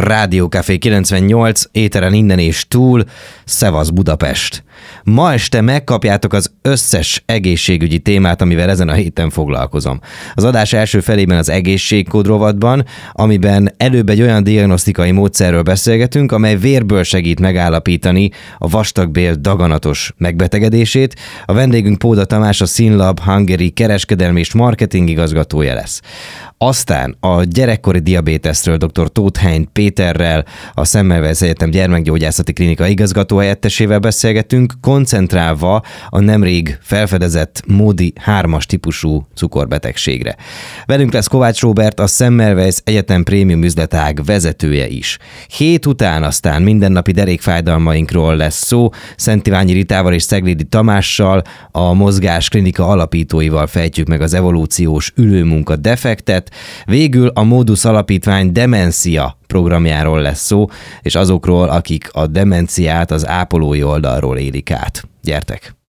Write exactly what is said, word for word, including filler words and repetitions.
Rádiókafé kilencvennyolc, éteren innen és túl, szevasz Budapest! Ma este megkapjátok az összes egészségügyi témát, amivel ezen a héten foglalkozom. Az adás első felében az egészségkód rovatban, amiben előbb egy olyan diagnosztikai módszerről beszélgetünk, amely vérből segít megállapítani a vastagbél daganatos megbetegedését. A vendégünk Póda Tamás, a Synlab Hungary kereskedelmi és marketing igazgatója lesz. Aztán a gyerekkori diabéteszről dr. Tóth Hein Péterrel, a Semmelweis Egyetem gyermekgyógyászati klinika igazgatóhelyettesével beszélgetünk, koncentrálva a nemrég felfedezett módi hármas típusú cukorbetegségre. Velünk lesz Kovács Róbert, a Semmelweis Egyetem prémium üzletág vezetője is. Hét után aztán mindennapi derékfájdalmainkról lesz szó, Szent Iványi Ritával és Szeglidi Tamással, a Mozgás Klinika alapítóival fejtjük meg az evolúciós ülőmunka defektet. Végül a Modus Alapítvány demencia programjáról lesz szó, és azokról, akik a demenciát az ápolói oldalról élik át. Gyertek!